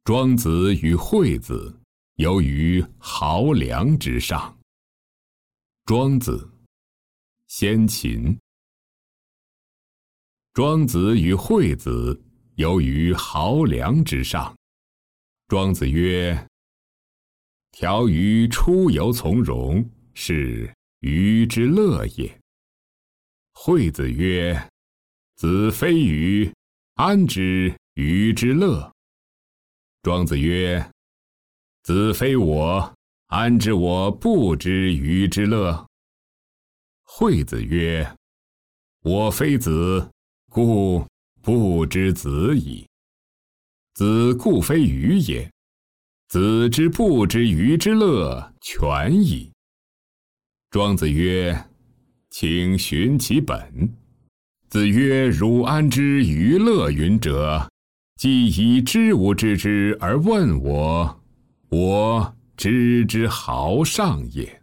庄子与惠子游于濠梁之上。庄子，先秦。庄子与惠子游于濠梁之上。庄子曰：条鱼出游从容，是鱼之乐也。惠子曰：子非鱼，安知鱼之乐？庄子曰：子非我，安知我不知鱼之乐？惠子曰：我非子，故不知子矣。子故非鱼也，子之不知鱼之乐，全矣。庄子曰：请寻其本。子曰：汝安知鱼乐云者？既以知无知之而问我，我知之豪上也。